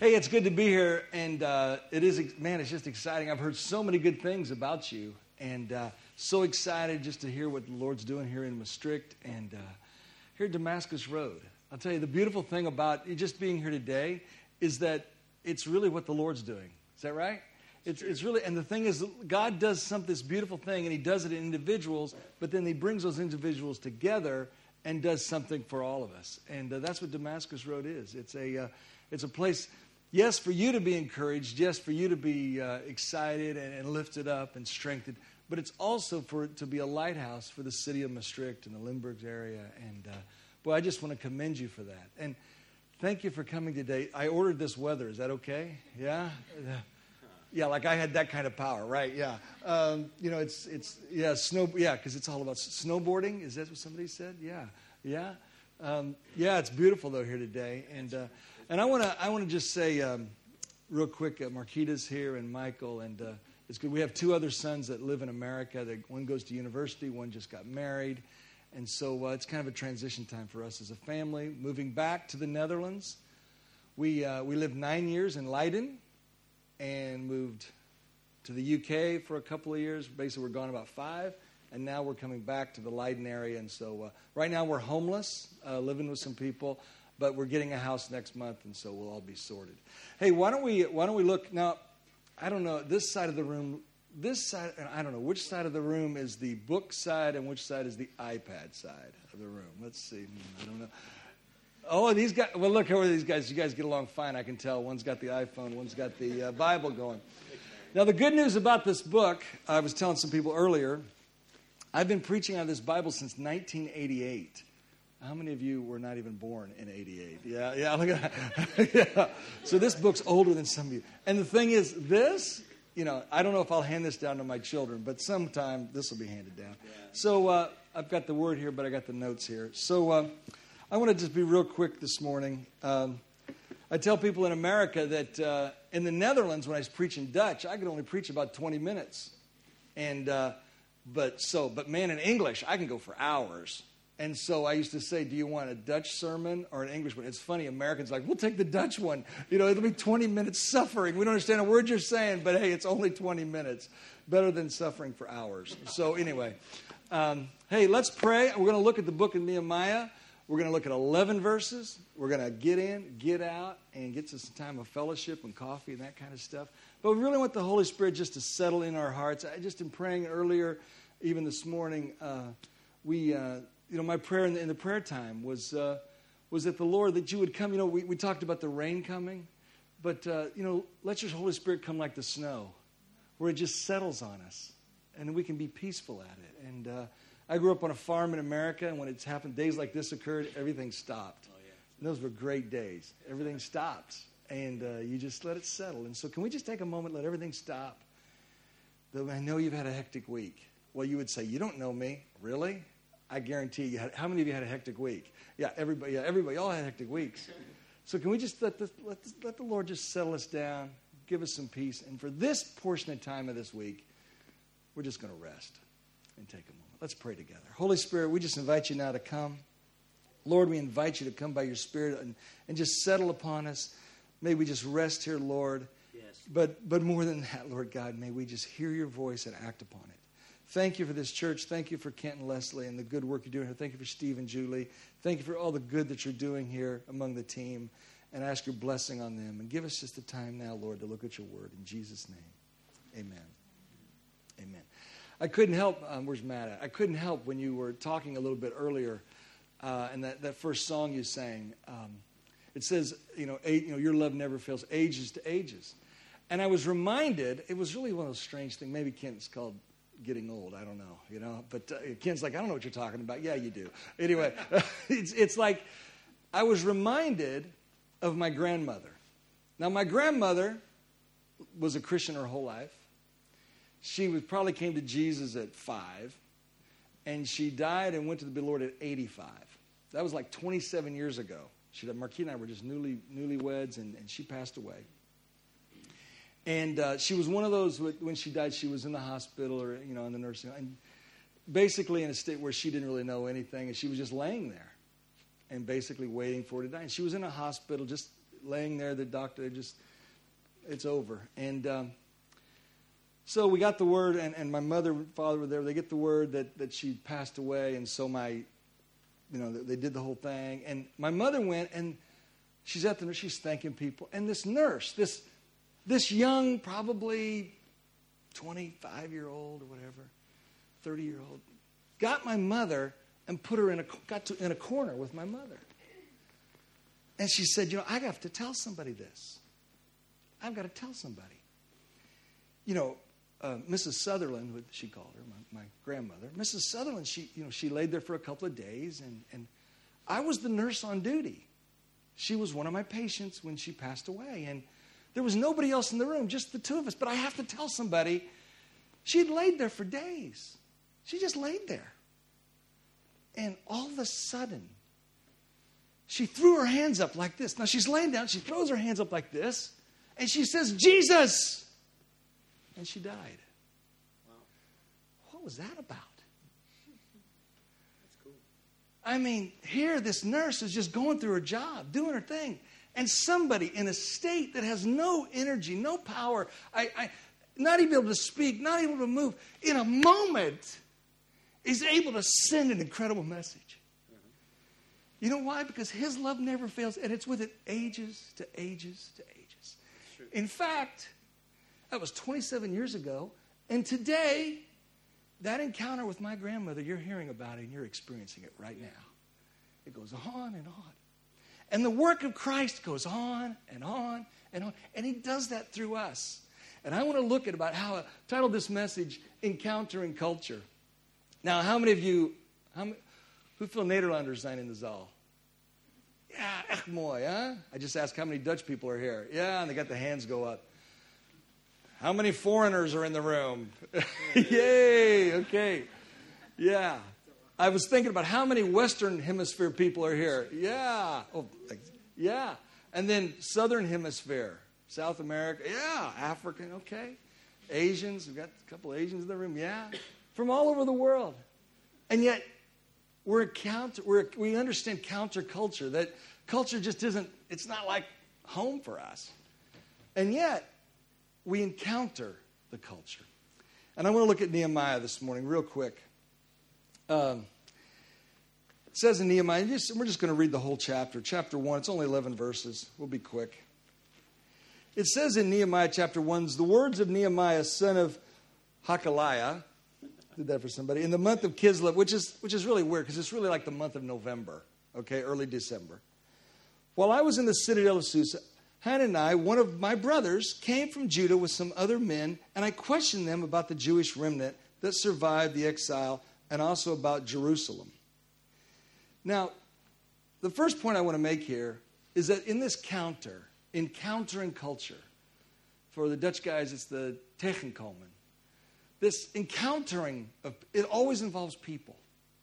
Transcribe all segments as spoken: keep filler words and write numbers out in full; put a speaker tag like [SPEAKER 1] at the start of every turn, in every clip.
[SPEAKER 1] Hey, it's good to be here, and uh, it is, man, it's just exciting. I've heard so many good things about you, and uh, so excited just to hear what the Lord's doing here in Maastricht and uh, here at Damascus Road. I'll tell you, the beautiful thing about just being here today is that it's really what the Lord's doing. Is that right? It's, it's really, and the thing is, God does some this beautiful thing, and He does it in individuals, but then He brings those individuals together and does something for all of us. And uh, that's what Damascus Road is. It's a, uh, it's a place, yes, for you to be encouraged, yes, for you to be uh, excited and, and lifted up and strengthened, but it's also for it to be a lighthouse for the city of Maastricht and the Limburg area. And, uh, boy, I just want to commend you for that. And thank you for coming today. I ordered this weather. Is that okay? Yeah? Yeah, like I had that kind of power, right? Yeah. Um, you know, it's, it's yeah, snow, yeah, because it's all about snowboarding. Is that what somebody said? Yeah. Yeah. Um, yeah, it's beautiful, though, here today. And uh, and I want to I want to just say um, real quick, uh, Marquita's here and Michael, and uh, it's good. We have two other sons that live in America. They, one goes to university, one just got married. And so uh, it's kind of a transition time for us as a family, moving back to the Netherlands. We uh, we lived nine years in Leiden and moved to the U K for a couple of years. Basically, we're gone about five, and now we're coming back to the Leiden area. And so uh, right now we're homeless, uh, living with some people, but we're getting a house next month, and so we'll all be sorted. Hey, why don't we why don't we look now? I don't know, this side of the room. This side, I don't know, which side of the room is the book side and which side is the iPad side of the room? Let's see. I don't know. Oh, these guys, well, look, how are these guys? You guys get along fine, I can tell. One's got the iPhone, one's got the uh, Bible going. Now, the good news about this book, I was telling some people earlier, I've been preaching on this Bible since nineteen eighty-eight. How many of you were not even born in eighty-eight? Yeah, yeah, look at that. Yeah. So this book's older than some of you. And the thing is, this... You know, I don't know if I'll hand this down to my children, but sometime this will be handed down. Yeah. So uh, I've got the word here, but I got the notes here. So uh, I want to just be real quick this morning. Um, I tell people in America that uh, in the Netherlands, when I was preaching Dutch, I could only preach about twenty minutes. And uh, but so, but man, in English, I can go for hours. And so I used to say, do you want a Dutch sermon or an English one? It's funny, Americans are like, we'll take the Dutch one. You know, it'll be twenty minutes suffering. We don't understand a word you're saying, but hey, it's only twenty minutes. Better than suffering for hours. So anyway, um, hey, let's pray. We're going to look at the book of Nehemiah. We're going to look at eleven verses. We're going to get in, get out, and get to some time of fellowship and coffee and that kind of stuff. But we really want the Holy Spirit just to settle in our hearts. I just in praying earlier, even this morning, uh, we... Uh, You know, my prayer in the, in the prayer time was uh, was that the Lord, that you would come. You know, we, we talked about the rain coming, but, uh, you know, let your Holy Spirit come like the snow, where it just settles on us, and we can be peaceful at it. And uh, I grew up on a farm in America, and when it's happened, days like this occurred, everything stopped. Oh, yeah. And those were great days. Everything stops, and uh, you just let it settle. And so can we just take a moment, let everything stop? Though I know you've had a hectic week. Well, you would say, you don't know me. Really? I guarantee you. Had, how many of you had a hectic week? Yeah, everybody. Yeah, everybody. All had hectic weeks. So can we just let the let, the, let the Lord just settle us down, give us some peace, and for this portion of time of this week, we're just going to rest and take a moment. Let's pray together. Holy Spirit, we just invite you now to come. Lord, we invite you to come by your Spirit and, and just settle upon us. May we just rest here, Lord. Yes. But but more than that, Lord God, may we just hear your voice and act upon it. Thank you for this church. Thank you for Kent and Leslie and the good work you're doing here. Thank you for Steve and Julie. Thank you for all the good that you're doing here among the team. And I ask your blessing on them. And give us just the time now, Lord, to look at your word. In Jesus' name, amen. Amen. I couldn't help, um, where's Matt at? I couldn't help when you were talking a little bit earlier, uh, and that, that first song you sang. Um, it says, you know, eight, you know, your love never fails, ages to ages. And I was reminded, it was really one of those strange things. Maybe Kent's called getting old, I don't know, you know. But uh, Ken's like, I don't know what you're talking about. Yeah, you do. Anyway, it's it's like I was reminded of my grandmother. Now, my grandmother was a Christian her whole life. She was probably came to Jesus at five, and she died and went to the Lord at eighty-five. That was like twenty-seven years ago. She, Marquita and I were just newly newlyweds, and, and she passed away. And uh, she was one of those, when she died, she was in the hospital or, you know, in the nursing home. And basically in a state where she didn't really know anything. And she was just laying there and basically waiting for her to die. And she was in a hospital just laying there. The doctor, they just, it's over. And um, so we got the word, and, and my mother and father were there. They get the word that, that she passed away. And so my, you know, they did the whole thing. And my mother went, and she's at the nurse, she's thanking people. And this nurse, this this young, probably twenty-five-year-old or whatever, thirty-year-old, got my mother and put her in a, got to, in a corner with my mother. And she said, you know, I have to tell somebody this. I've got to tell somebody. You know, uh, Missus Sutherland, what she called her, my, my grandmother. Missus Sutherland, she, you know, she laid there for a couple of days, and, and I was the nurse on duty. She was one of my patients when she passed away, and there was nobody else in the room, just the two of us. But I have to tell somebody, she'd laid there for days. She just laid there. And all of a sudden, she threw her hands up like this. Now, she's laying down. She throws her hands up like this. And she says, Jesus. And she died. Wow. What was that about?
[SPEAKER 2] That's cool.
[SPEAKER 1] I mean, here this nurse is just going through her job, doing her thing. And somebody in a state that has no energy, no power, I, I, not even able to speak, not able to move, in a moment is able to send an incredible message. Mm-hmm. You know why? Because his love never fails, and it's with it ages to ages to ages. In fact, that was twenty-seven years ago, and today, that encounter with my grandmother, you're hearing about it, and you're experiencing it right now. It goes on and on. And the work of Christ goes on and on and on, and he does that through us. And I want to look at about how I titled this message, Encountering Culture. Now, how many of you, how many, who feel Nederlanders zijn in the zaal? Yeah, echt mooi, huh? I just asked how many Dutch people are here. Yeah, and they got the hands go up. How many foreigners are in the room? Yay, okay. Yeah. I was thinking about how many Western Hemisphere people are here. Yeah. Oh, yeah. And then Southern Hemisphere, South America. Yeah. African, okay. Asians, we've got a couple of Asians in the room. Yeah. From all over the world. And yet, we're counter, we're, we understand counterculture, that culture just isn't, it's not like home for us. And yet, we encounter the culture. And I want to look at Nehemiah this morning real quick. Um, it says in Nehemiah, just, we're just going to read the whole chapter. Chapter one, it's only eleven verses. We'll be quick. It says in Nehemiah chapter one, the words of Nehemiah, son of Hakaliah, did that for somebody, in the month of Kislev, which is which is really weird because it's really like the month of November, okay, early December. While I was in the citadel of Susa, Hanani, one of my brothers, came from Judah with some other men, and I questioned them about the Jewish remnant that survived the exile and also about Jerusalem. Now, the first point I want to make here is that in this counter, encountering culture, for the Dutch guys, it's the tegenkomen. This encountering, of, it always involves people.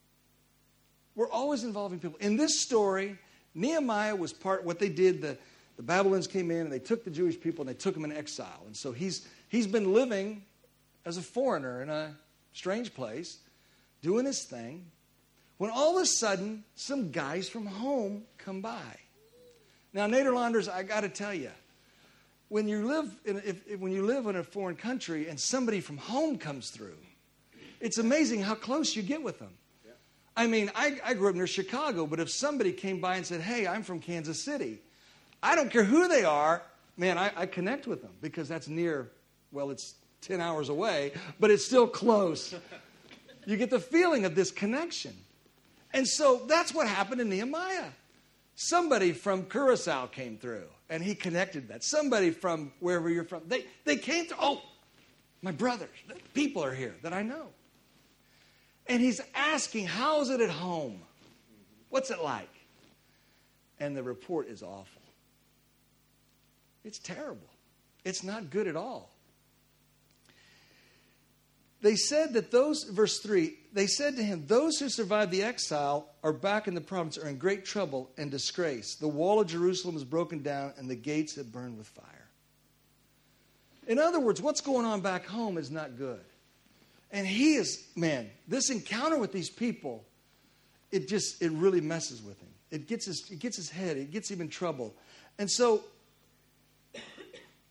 [SPEAKER 1] We're always involving people. In this story, Nehemiah was part, what they did, the, the Babylonians came in and they took the Jewish people and they took them in exile. And so he's he's been living as a foreigner in a strange place, doing his thing, when all of a sudden, some guys from home come by. Now, Nederlanders, I got to tell you, when you live in, if, if, when you live in a foreign country and somebody from home comes through, it's amazing how close you get with them. Yeah. I mean, I, I grew up near Chicago, but if somebody came by and said, hey, I'm from Kansas City, I don't care who they are, man, I, I connect with them because that's near, well, it's ten hours away, but it's still close. You get the feeling of this connection. And so that's what happened to Nehemiah. Somebody from Curacao came through, and he connected that. Somebody from wherever you're from, they, they came through. Oh, my brothers, people are here that I know. And he's asking, how is it at home? What's it like? And the report is awful. It's terrible. It's not good at all. They said that those, verse three, they said to him, those who survived the exile are back in the province are in great trouble and disgrace. The wall of Jerusalem is broken down and the gates have burned with fire. In other words, what's going on back home is not good. And he is, man, this encounter with these people, it just, it really messes with him. It gets his, it gets his head, it gets him in trouble. And so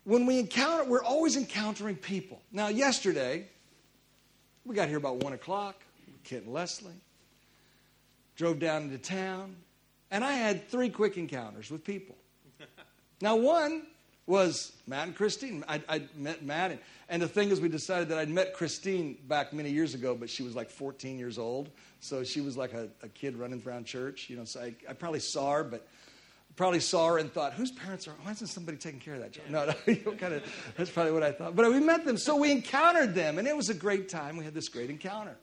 [SPEAKER 1] when we encounter, we're always encountering people. Now, yesterday, we got here about one o'clock, Kent and Leslie, drove down into town, and I had three quick encounters with people. Now, one was Matt and Christine. I, I met Matt, and, and the thing is, we decided that I'd met Christine back many years ago, but she was like fourteen years old, so she was like a, a kid running around church. You know, so I, I probably saw her, but probably saw her and thought, whose parents are? Why isn't somebody taking care of that child? No, no, you know, kind of. That's probably what I thought. But we met them, so we encountered them, and it was a great time. We had this great encounter.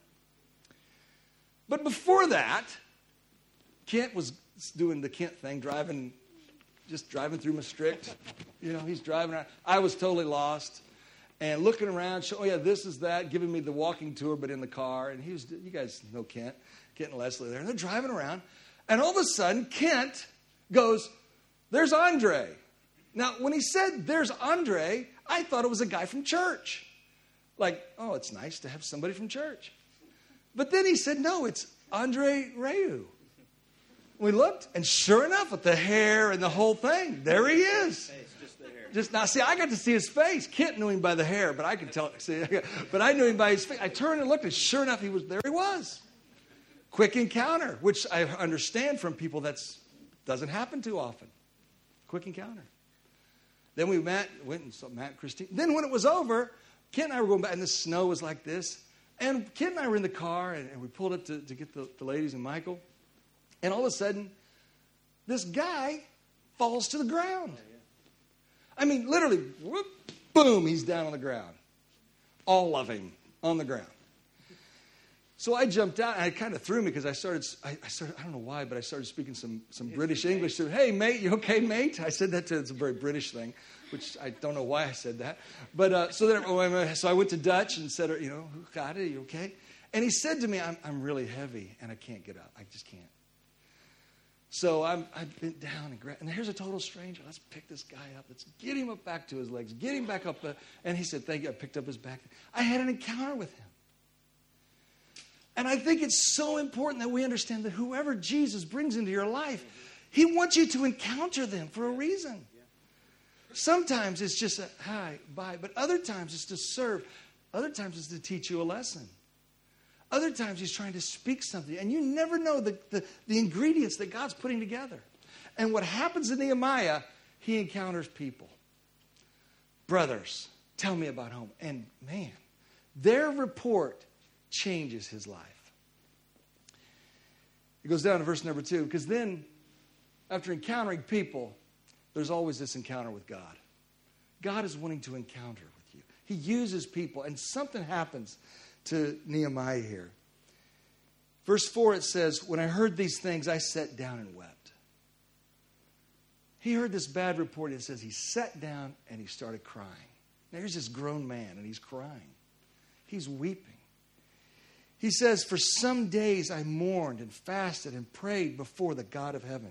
[SPEAKER 1] But before that, Kent was doing the Kent thing, driving. Just driving through Maastricht. You know, he's driving around. I was totally lost. And looking around, show, oh, yeah, this is that, giving me the walking tour, but in the car. And he was, you guys know Kent, Kent and Leslie there. And they're driving around. And all of a sudden, Kent goes, there's Andre. Now, when he said, there's Andre, I thought it was a guy from church. Like, oh, it's nice to have somebody from church. But then he said, no, it's Andre Reu. We looked, and sure enough, with the hair and the whole thing, there he is.
[SPEAKER 2] Hey, it's just the hair.
[SPEAKER 1] Just now, see, I got to see his face. Kent knew him by the hair, but I could tell. See, but I knew him by his face. I turned and looked, and sure enough, he was there. He was. Quick encounter, which I understand from people that doesn't happen too often. Quick encounter. Then we met, went and saw Matt and Christine. Then when it was over, Kent and I were going back, and the snow was like this. And Kent and I were in the car, and, and we pulled up to, to get the, the ladies and Michael. And all of a sudden, this guy falls to the ground. I mean, literally, whoop, boom, he's down on the ground. All of him on the ground. So I jumped out, and it kind of threw me because I started, I, I started, I don't know why, but I started speaking some, some British English to him. Hey, mate, you okay, mate? I said that to, it's a very British thing, which I don't know why I said that. But uh, so then, so I went to Dutch and said, you know, got it, you okay? And he said to me, I'm, I'm really heavy, and I can't get up. I just can't. So I'm, I bent down and grabbed, and here's a total stranger. Let's pick this guy up. Let's get him up back to his legs. Get him back up. Uh, and he said, thank you. I picked up his back. I had an encounter with him. And I think it's so important that we understand that whoever Jesus brings into your life, he wants you to encounter them for a reason. Sometimes it's just a hi, bye. But other times it's to serve. Other times it's to teach you a lesson. Other times he's trying to speak something. And you never know the, the, the ingredients that God's putting together. And what happens in Nehemiah, he encounters people. Brothers, tell me about home. And man, their report changes his life. It goes down to verse number two. Because then, after encountering people, there's always this encounter with God. God is wanting to encounter with you. He uses people. And something happens to Nehemiah here. Verse four, it says, when I heard these things, I sat down and wept. He heard this bad report. It says he sat down and he started crying. Now here's this grown man and he's crying. He's weeping. He says, for some days I mourned and fasted and prayed before the God of heaven.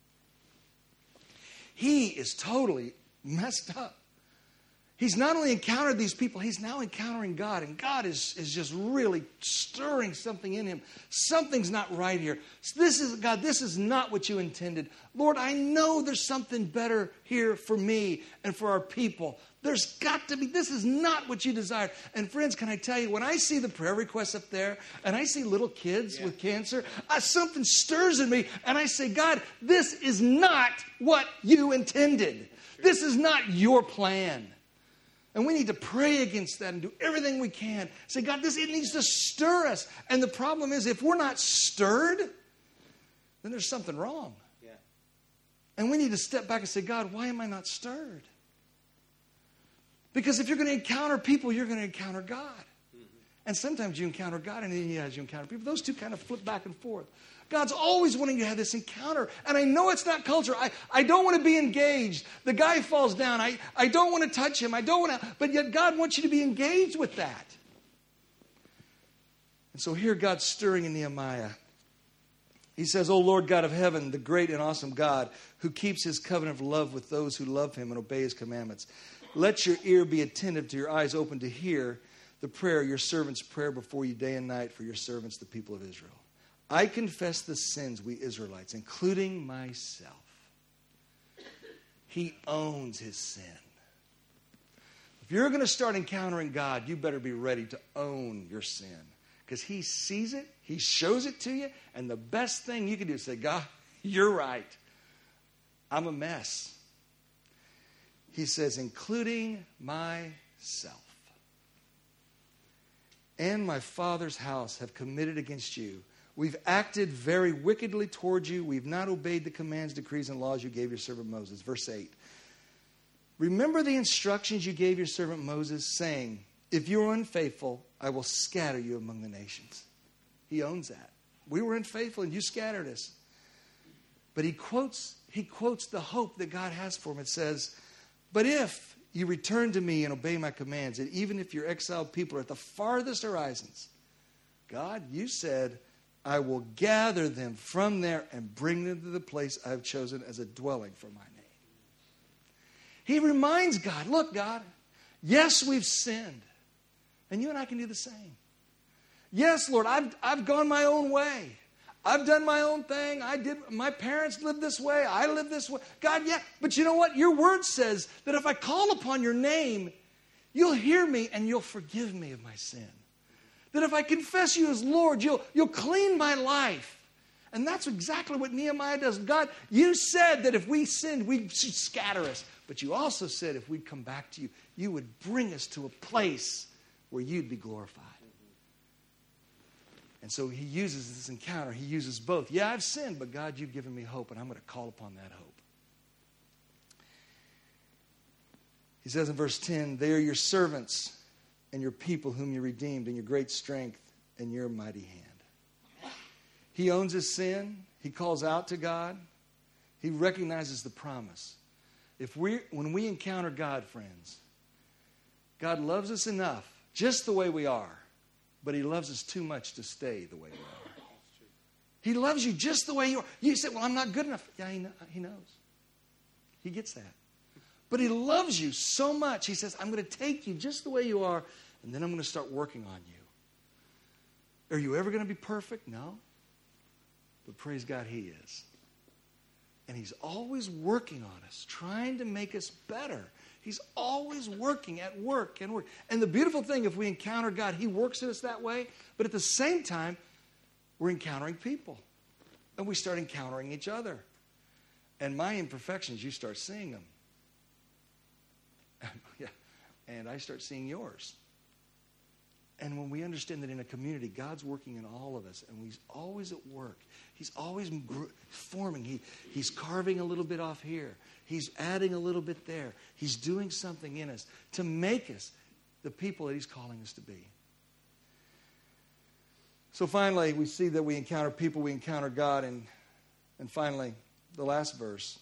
[SPEAKER 1] He is totally messed up. He's not only encountered these people, he's now encountering God. And God is, is just really stirring something in him. Something's not right here. This is, God, this is not what you intended. Lord, I know there's something better here for me and for our people. There's got to be, this is not what you desired. And friends, can I tell you, when I see the prayer requests up there and I see little kids yeah. with cancer, I, something stirs in me and I say, God, this is not what you intended. Sure. This is not your plan. And we need to pray against that and do everything we can. Say, God, this it needs to stir us. And the problem is, if we're not stirred, then there's something wrong. Yeah. And we need to step back and say, God, why am I not stirred? Because if you're going to encounter people, you're going to encounter God. Mm-hmm. And sometimes you encounter God, and then you encounter people. Those two kind of flip back and forth. God's always wanting you to have this encounter. And I know it's not culture. I, I don't want to be engaged. The guy falls down. I, I don't want to touch him. I don't want to. But yet God wants you to be engaged with that. And so here God's stirring in Nehemiah. He says, O Lord God of heaven, the great and awesome God, who keeps his covenant of love with those who love him and obey his commandments. Let your ear be attentive to your eyes open to hear the prayer, your servant's prayer before you day and night for your servants, the people of Israel. I confess the sins, we Israelites, including myself. He owns his sin. If you're going to start encountering God, you better be ready to own your sin. Because he sees it, he shows it to you, and the best thing you can do is say, God, you're right. I'm a mess. He says, including myself. And my Father's house have committed against you. We've acted very wickedly towards you. We've not obeyed the commands, decrees, and laws you gave your servant Moses. Verse eight. Remember the instructions you gave your servant Moses, saying, if you are unfaithful, I will scatter you among the nations. He owns that. We were unfaithful and you scattered us. But he quotes, he quotes the hope that God has for him. It says, but if you return to me and obey my commands, and even if your exiled people are at the farthest horizons, God, you said, I will gather them from there and bring them to the place I have chosen as a dwelling for my name. He reminds God, look, God, yes, we've sinned. And you and I can do the same. Yes, Lord, I've, I've gone my own way. I've done my own thing. I did. My parents lived this way. I live this way. God, yeah. But you know what? Your word says that if I call upon your name, you'll hear me and you'll forgive me of my sin. That if I confess you as Lord, you'll, you'll clean my life. And that's exactly what Nehemiah does. God, you said that if we sinned, we should scatter us. But you also said if we'd come back to you, you would bring us to a place where you'd be glorified. And so he uses this encounter. He uses both. Yeah, I've sinned, but God, you've given me hope, and I'm going to call upon that hope. He says in verse ten, they are your servants and your people whom you redeemed, and your great strength and your mighty hand. He owns his sin. He calls out to God. He recognizes the promise. If we, when we encounter God, friends, God loves us enough, just the way we are, but he loves us too much to stay the way we are. He loves you just the way you are. You say, well, I'm not good enough. Yeah, he, know, he knows. He gets that. But he loves you so much. He says, I'm going to take you just the way you are, and then I'm going to start working on you. Are you ever going to be perfect? No. But praise God, he is. And he's always working on us, trying to make us better. He's always working at work and work. And the beautiful thing, if we encounter God, he works in us that way. But at the same time, we're encountering people. And we start encountering each other. And my imperfections, you start seeing them. Yeah. And I start seeing yours. And when we understand that in a community, God's working in all of us, and he's always at work. He's always forming. He, he's carving a little bit off here. He's adding a little bit there. He's doing something in us to make us the people that he's calling us to be. So finally, we see that we encounter people, we encounter God, and, and finally, the last verse,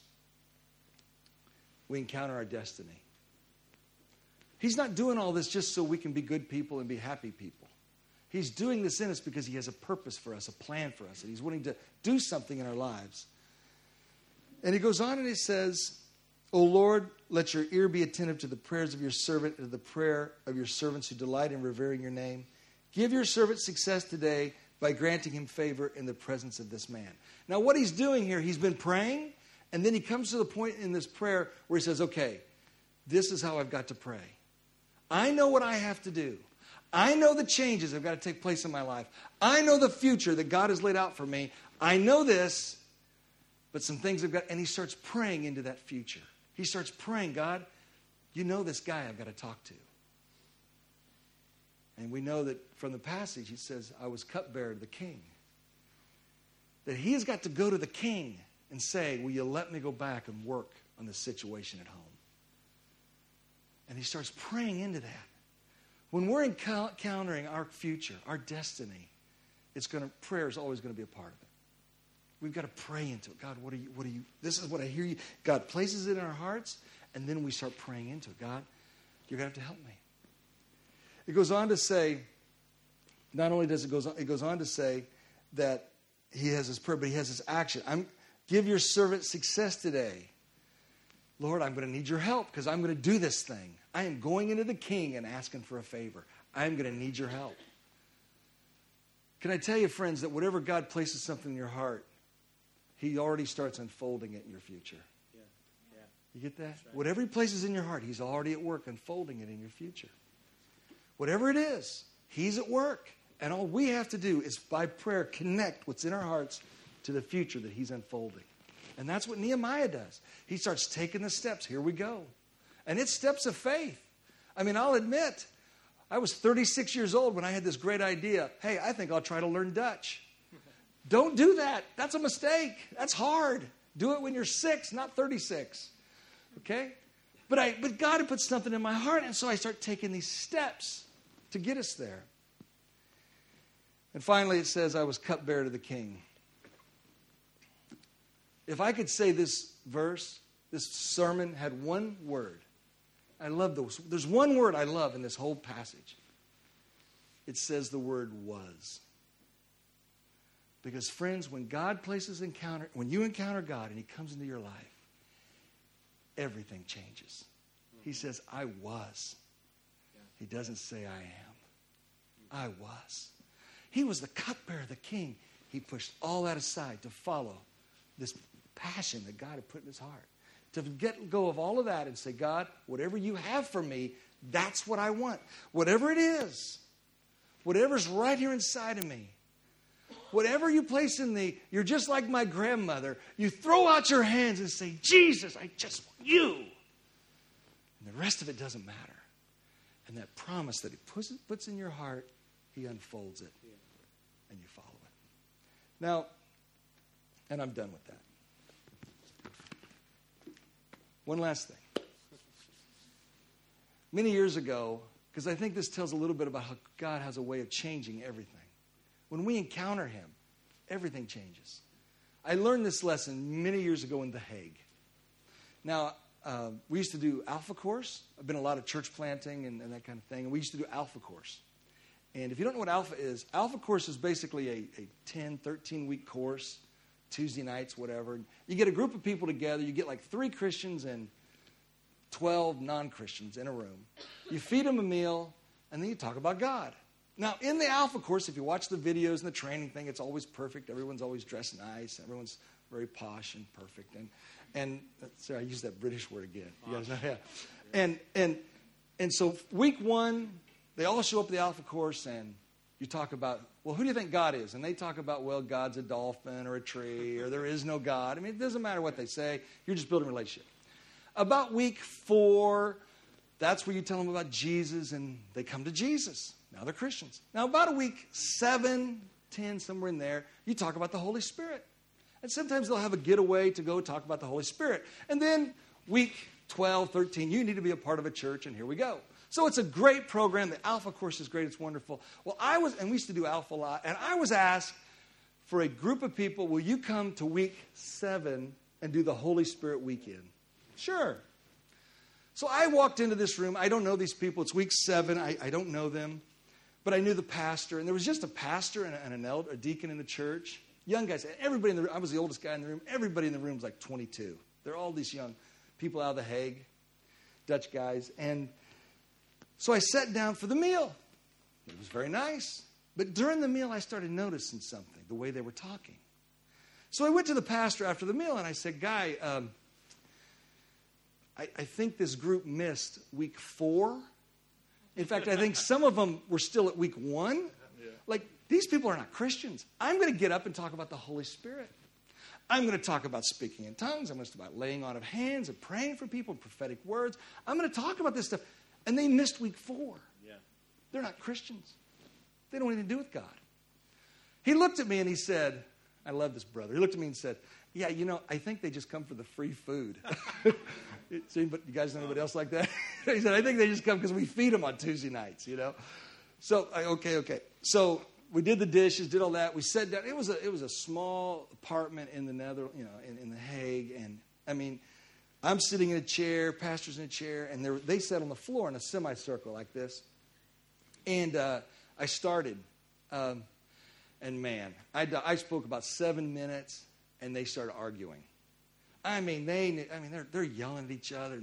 [SPEAKER 1] we encounter our destiny. He's not doing all this just so we can be good people and be happy people. He's doing this in us because he has a purpose for us, a plan for us, and he's wanting to do something in our lives. And he goes on and he says, O Lord, let your ear be attentive to the prayers of your servant and to the prayer of your servants who delight in revering your name. Give your servant success today by granting him favor in the presence of this man. Now what he's doing here, he's been praying, and then he comes to the point in this prayer where he says, okay, this is how I've got to pray. I know what I have to do. I know the changes that have got to take place in my life. I know the future that God has laid out for me. I know this, but some things have got, and he starts praying into that future. He starts praying, God, you know this guy I've got to talk to. And we know that from the passage, he says, I was cupbearer to the king. That he has got to go to the king and say, will you let me go back and work on this situation at home? And he starts praying into that. When we're encountering our future, our destiny, it's going to, prayer is always going to be a part of it. We've got to pray into it. God, what are you, what are you, this is what I hear you. God places it in our hearts, and then we start praying into it. God, you're going to have to help me. It goes on to say, not only does it goes on, it goes on to say that he has his prayer, but he has his action. I'm, give your servant success today. Lord, I'm going to need your help because I'm going to do this thing. I am going into the king and asking for a favor. I'm going to need your help. Can I tell you, friends, that whatever God places something in your heart, he already starts unfolding it in your future.
[SPEAKER 2] Yeah. Yeah.
[SPEAKER 1] You get that? Right. Whatever he places in your heart, he's already at work unfolding it in your future. Whatever it is, he's at work. And all we have to do is, by prayer, connect what's in our hearts to the future that he's unfolding. And that's what Nehemiah does. He starts taking the steps. Here we go. And it's steps of faith. I mean, I'll admit, I was thirty-six years old when I had this great idea. Hey, I think I'll try to learn Dutch. Don't do that. That's a mistake. That's hard. Do it when you're six, not thirty-six. Okay? But I, but God had put something in my heart, and so I start taking these steps to get us there. And finally, it says, I was cupbearer to the king. If I could say this verse, this sermon had one word. I love those. There's one word I love in this whole passage. It says the word was. Because friends, when God places encounter, when you encounter God and he comes into your life, everything changes. He says, I was. He doesn't say I am. I was. He was the cupbearer of the king. He pushed all that aside to follow this passion that God had put in his heart. To get go of all of that and say, God, whatever you have for me, that's what I want. Whatever it is, whatever's right here inside of me, whatever you place in the, you're just like my grandmother. You throw out your hands and say, Jesus, I just want you. And the rest of it doesn't matter. And that promise that he puts, puts in your heart, he unfolds it. And you follow it. Now, and I'm done with that. One last thing. Many years ago, because I think this tells a little bit about how God has a way of changing everything. When we encounter him, everything changes. I learned this lesson many years ago in The Hague. Now, uh, we used to do Alpha Course. I've been a lot of church planting and, and that kind of thing. And we used to do Alpha Course. And if you don't know what Alpha is, Alpha Course is basically a, a ten, thirteen-week course. Tuesday nights, whatever. You get a group of people together. You get like three Christians and twelve non-Christians in a room. You feed them a meal, and then you talk about God. Now, in the Alpha Course, if you watch the videos and the training thing, it's always perfect. Everyone's always dressed nice. Everyone's very posh and perfect. And, and sorry, I used that British word again. You guys know, yeah. And, and, and so week one, they all show up at the Alpha Course, and you talk about, well, who do you think God is? And they talk about, well, God's a dolphin or a tree or there is no God. I mean, it doesn't matter what they say. You're just building a relationship. About week four, that's where you tell them about Jesus, and they come to Jesus. Now they're Christians. Now about a week seven, ten, somewhere in there, you talk about the Holy Spirit. And sometimes they'll have a getaway to go talk about the Holy Spirit. And then week twelve, thirteen, you need to be a part of a church, and here we go. So it's a great program. The Alpha Course is great. It's wonderful. Well, I was, and we used to do Alpha a lot, and I was asked for a group of people, will you come to week seven and do the Holy Spirit weekend? Sure. So I walked into this room. I don't know these people. It's week seven. I, I don't know them. But I knew the pastor, and there was just a pastor and, a, and an elder, a deacon in the church. Young guys. Everybody in the room. I was the oldest guy in the room. Everybody in the room was like twenty-two. They're all these young people out of The Hague, Dutch guys. And so I sat down for the meal. It was very nice. But during the meal, I started noticing something, the way they were talking. So I went to the pastor after the meal, and I said, Guy, um, I, I think this group missed week four. In fact, I think some of them were still at week one. Yeah. Like, these people are not Christians. I'm going to get up and talk about the Holy Spirit. I'm going to talk about speaking in tongues. I'm going to talk about laying on of hands and praying for people, prophetic words. I'm going to talk about this stuff. And they missed week four. Yeah. They're not Christians. They don't have anything to do with God. He looked at me and he said, I love this brother. He looked at me and said, yeah, you know, I think they just come for the free food. So, but you guys know anybody else like that? He said, I think they just come because we feed them on Tuesday nights, you know. So, I, okay, okay. So we did the dishes, did all that. We sat down. It was a, it was a small apartment in the Nether, you know, in, in The Hague. And, I mean, I'm sitting in a chair, pastor's in a chair, and they sat on the floor in a semicircle like this. And uh, I started, um, and man, I, I spoke about seven minutes, and they started arguing. I mean, they, I mean, they're they're yelling at each other. And this,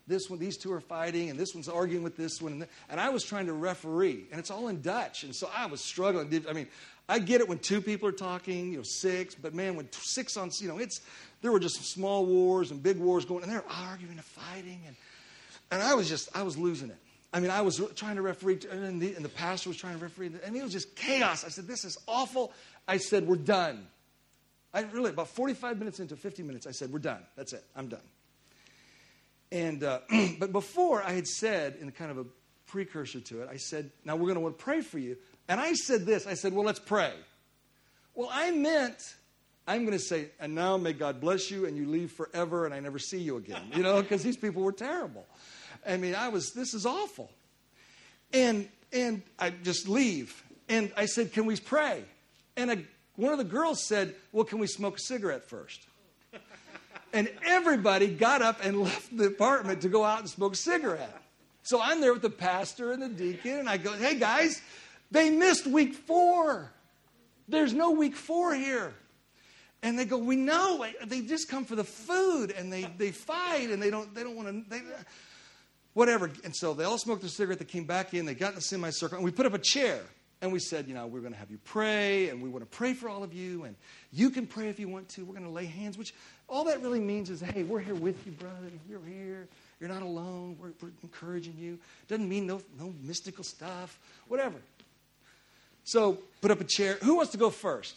[SPEAKER 1] this one, these two are fighting, and this one's arguing with this one. And, th- and I was trying to referee, and it's all in Dutch. And so I was struggling. I mean, I get it when two people are talking, you know, six. But, man, when six on, you know, it's there were just small wars and big wars going, and they're arguing and fighting. And, and I was just, I was losing it. I mean, I was trying to referee, and the, and the pastor was trying to referee, and it was just chaos. I said, this is awful. I said, we're done. I really, about forty-five minutes into fifty minutes, I said, we're done. That's it. I'm done. And uh, but before, I had said, in kind of a precursor to it, I said, now we're going to want to pray for you. And I said this. I said, well, let's pray. Well, I meant, I'm going to say, and now may God bless you, and you leave forever, and I never see you again. You know, because these people were terrible. I mean, I was, this is awful. And and I just leave. And I said, can we pray? And a, one of the girls said, well, can we smoke a cigarette first? And everybody got up and left the apartment to go out and smoke a cigarette. So I'm there with the pastor and the deacon, and I go, hey, guys, they missed week four. There's no week four here. And they go, we know. They just come for the food, and they, they fight, and they don't they don't want to... They, whatever. And so they all smoked their cigarette. They came back in. They got in the semicircle, and we put up a chair. And we said, you know, we're going to have you pray, and we want to pray for all of you, and you can pray if you want to. We're going to lay hands, which all that really means is, hey, we're here with you, brother. You're here. You're not alone. We're, we're encouraging you. Doesn't mean no, no mystical stuff, whatever. So put up a chair. Who wants to go first?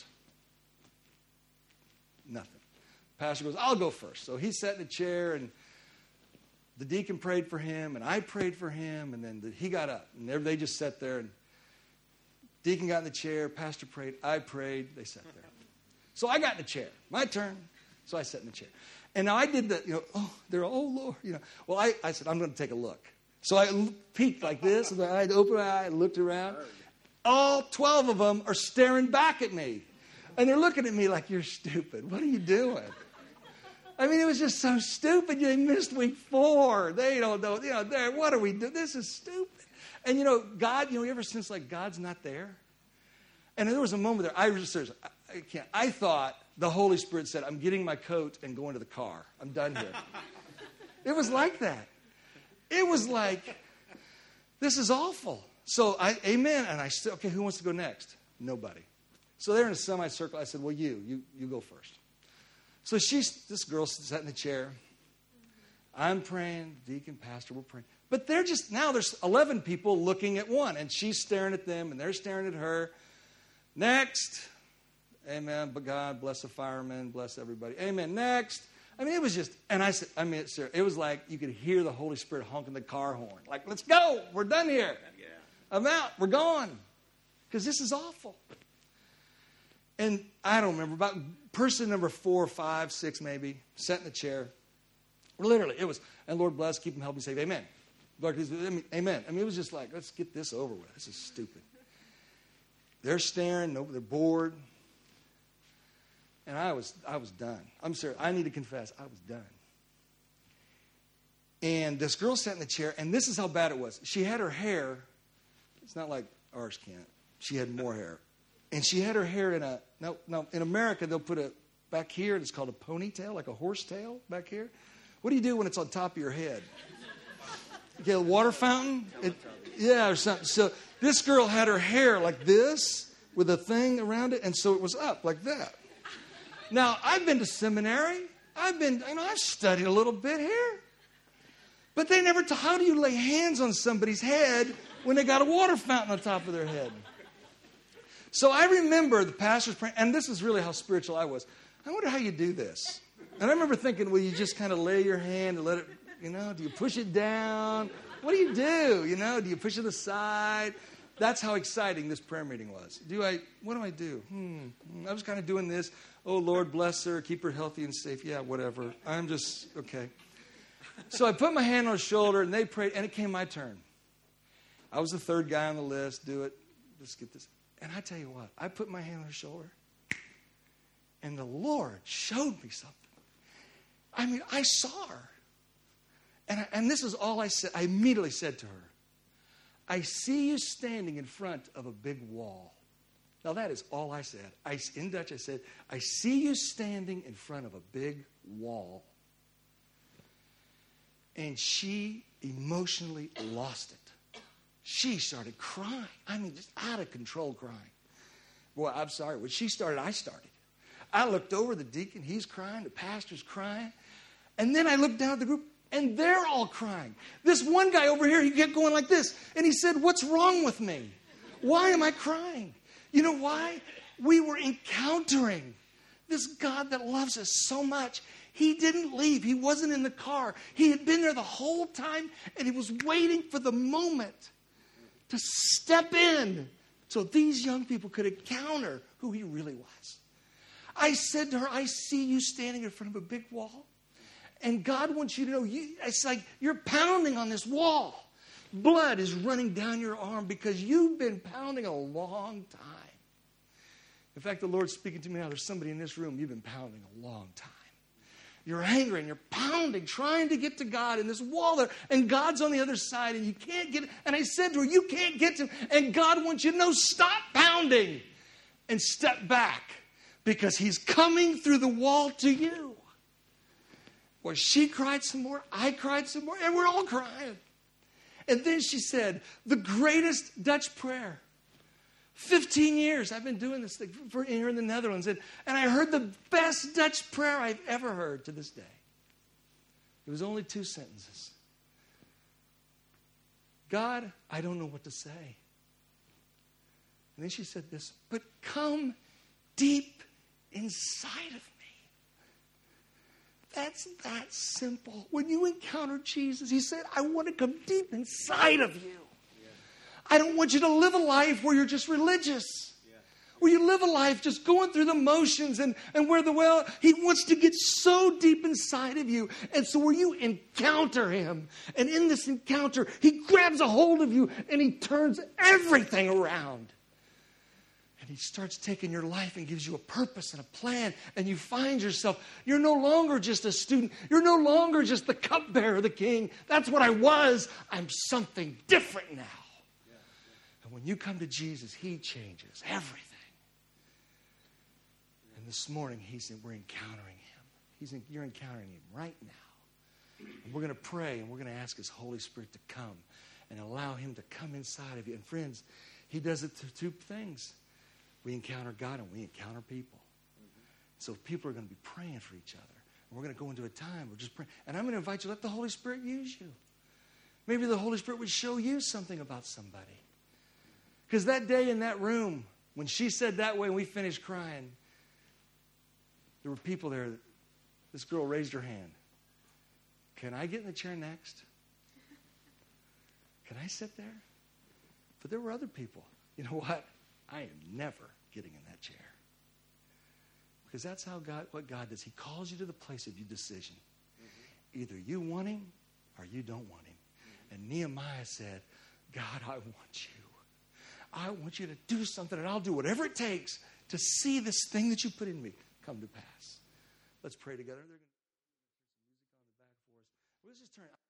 [SPEAKER 1] Nothing. Pastor goes, I'll go first. So he sat in the chair, and the deacon prayed for him, and I prayed for him, and then the, he got up, and they just sat there, and deacon got in the chair, pastor prayed, I prayed, they sat there. So I got in the chair. My turn. So I sat in the chair. And now I did the, you know, oh, they're, oh, Lord, you know. Well, I, I said, I'm going to take a look. So I peeked like this, and I opened my eye and looked around. All twelve of them are staring back at me. And they're looking at me like, you're stupid. What are you doing? I mean, it was just so stupid. They missed week four. They don't know, you know, they're, what are we doing? This is stupid. And, you know, God, you know, you ever sense like God's not there? And there was a moment there, I was just, I can't, I thought the Holy Spirit said, I'm getting my coat and going to the car. I'm done here. It was like that. It was like, this is awful. So I, amen. And I said, okay, who wants to go next? Nobody. So they're in a semicircle. I said, well, you, you, you go first. So she's, this girl sat in the chair. I'm praying, deacon, pastor, we're praying. But they're just, now there's eleven people looking at one, and she's staring at them, and they're staring at her. Next. Amen. But God, bless the firemen, bless everybody. Amen. Next. I mean, it was just, and I said, I mean, it's, it was like you could hear the Holy Spirit honking the car horn. Like, let's go. We're done here. Yeah. I'm out. We're gone. Because this is awful. And I don't remember, about person number four, five, six maybe, sat in the chair. Literally, it was, and Lord bless, keep them healthy, safe. Amen. Lord, I mean, amen. I mean, it was just like, let's get this over with. This is stupid. They're staring. They're bored. And I was, I was done. I'm serious. I need to confess, I was done. And this girl sat in the chair, and this is how bad it was. She had her hair. It's not like ours can't. She had more hair. And she had her hair in a, no, no, in America, they'll put it back here, and it's called a ponytail, like a horse tail back here. What do you do when it's on top of your head? You get a water fountain? It, yeah, or something. So this girl had her hair like this with a thing around it, and so it was up like that. Now, I've been to seminary. I've been, you know, I've studied a little bit here. But they never taught, how do you lay hands on somebody's head when they got a water fountain on top of their head? So I remember the pastor's praying, and this is really how spiritual I was. I wonder how you do this. And I remember thinking, well, you just kind of lay your hand and let it, you know, do you push it down? What do you do? You know, do you push it aside? That's how exciting this prayer meeting was. Do I, what do I do? Hmm. I was kind of doing this. Oh, Lord, bless her. Keep her healthy and safe. Yeah, whatever. I'm just, okay. So I put my hand on her shoulder, and they prayed, and it came my turn. I was the third guy on the list. Do it. Let's get this. And I tell you what, I put my hand on her shoulder, and the Lord showed me something. I mean, I saw her. And, I, and this is all I said. I immediately said to her, I see you standing in front of a big wall. Now, that is all I said. I, in Dutch, I said, I see you standing in front of a big wall. And she emotionally lost it. She started crying. I mean, just out of control crying. Boy, I'm sorry. When she started, I started. I looked over, the deacon, he's crying, the pastor's crying. And then I looked down at the group, and they're all crying. This one guy over here, he kept going like this. And he said, what's wrong with me? Why am I crying? You know why? We were encountering this God that loves us so much. He didn't leave. He wasn't in the car. He had been there the whole time, and he was waiting for the moment to step in so these young people could encounter who he really was. I said to her, I see you standing in front of a big wall, and God wants you to know, you, it's like you're pounding on this wall. Blood is running down your arm because you've been pounding a long time. In fact, the Lord's speaking to me now. There's somebody in this room, you've been pounding a long time. You're angry and you're pounding, trying to get to God in this wall there, and God's on the other side, and you can't get it. And I said to her, you can't get to him. And God wants you to know, stop pounding and step back, because he's coming through the wall to you. Well, she cried some more, I cried some more, and we're all crying. And then she said, the greatest Dutch prayer. fifteen years I've been doing this thing for, here in the Netherlands. And, and I heard the best Dutch prayer I've ever heard to this day. It was only two sentences. God, I don't know what to say. And then she said this, but come deep inside of me. That's that simple. When you encounter Jesus, he said, I want to come deep inside of you. Yeah. I don't want you to live a life where you're just religious. Yeah. Where you live a life just going through the motions and, and where the well, he wants to get so deep inside of you. And so where you encounter him, and in this encounter, he grabs a hold of you and he turns everything around. And he starts taking your life and gives you a purpose and a plan. And you find yourself, you're no longer just a student. You're no longer just the cupbearer of the king. That's what I was. I'm something different now. Yeah, yeah. And when you come to Jesus, he changes everything. Yeah. And this morning, he's we're encountering him. He's in, you're encountering him right now. And we're going to pray, and we're going to ask his Holy Spirit to come and allow him to come inside of you. And friends, he does it through two things. We encounter God and we encounter people. Mm-hmm. So people are going to be praying for each other. And we're going to go into a time where just praying. And I'm going to invite you, let the Holy Spirit use you. Maybe the Holy Spirit would show you something about somebody. Because that day in that room, when she said that way and we finished crying, there were people there. This girl raised her hand. Can I get in the chair next? Can I sit there? But there were other people. You know what? I am never getting in that chair. Because that's how God, what God does. He calls you to the place of your decision. Mm-hmm. Either you want him or you don't want him. Mm-hmm. And Nehemiah said, God, I want you. I want you to do something, and I'll do whatever it takes to see this thing that you put in me come to pass. Let's pray together. They're going to put some music on the back for us. Let's just turn.